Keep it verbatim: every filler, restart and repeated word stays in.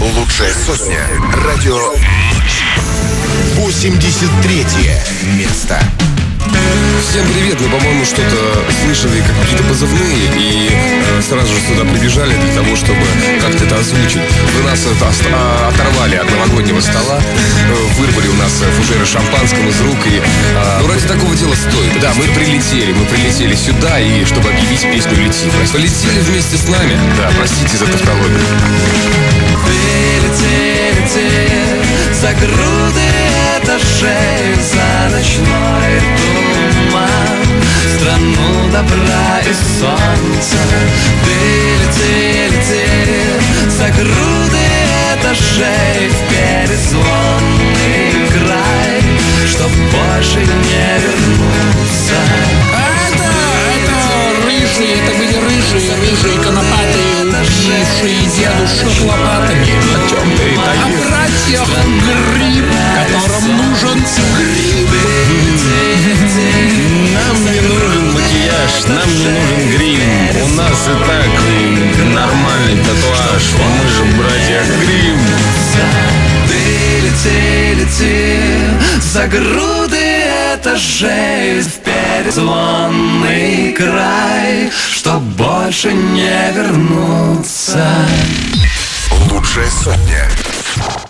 Лучшая сотня. Радио восемьдесят третье место. Всем привет, мы, по-моему, что-то слышали, какие-то позывные, и э, сразу же сюда прибежали для того, чтобы как-то это озвучить. Вы нас это, а, оторвали от новогоднего стола, э, вырвали у нас фужеры шампанского из рук, и э, ну, ради такого дела стоит. Да, мы прилетели, мы прилетели сюда, и чтобы объявить песню «Лети». Полетели вместе с нами. Да, простите за тавтологию. Лети, лети, за груды этажей, за ночной туман, в страну добра и солнца. Ты лети, лети, за груды этажей, в перезвонный край, чтоб больше не вернуться. Это, это рыжие, это были рыжие, рыжие конопатые, убившие дедушек лопатами. А братья Гриб, которым нужен гриб. Нам не нужен макияж, нам не нужен грим. У нас и так нормальный татуаж. Мы же братья Грим. Ты лети, лети, за груды этажей, в перезвонный край, чтоб больше не вернуться. Лучшая сотня.